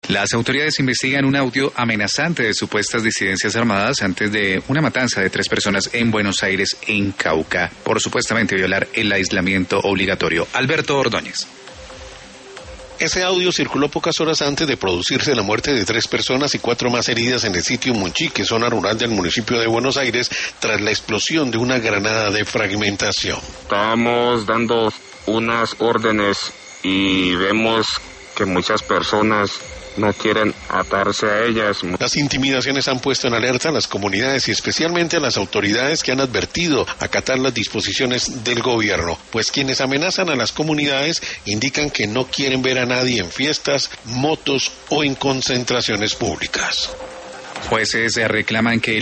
Las autoridades investigan un audio amenazante de supuestas disidencias armadas antes de una matanza de 3 personas en Buenos Aires, en Cauca, por supuestamente violar el aislamiento obligatorio. Alberto Ordóñez. Ese audio circuló pocas horas antes de producirse la muerte de 3 personas y 4 más heridas en el sitio Monchique, zona rural del municipio de Buenos Aires, tras la explosión de una granada de fragmentación. Estábamos dando unas órdenes y vemos que muchas personas no quieren atarse a ellas. Las intimidaciones han puesto en alerta a las comunidades y especialmente a las autoridades que han advertido acatar las disposiciones del gobierno, pues quienes amenazan a las comunidades indican que no quieren ver a nadie en fiestas, motos o en concentraciones públicas. Jueces reclaman que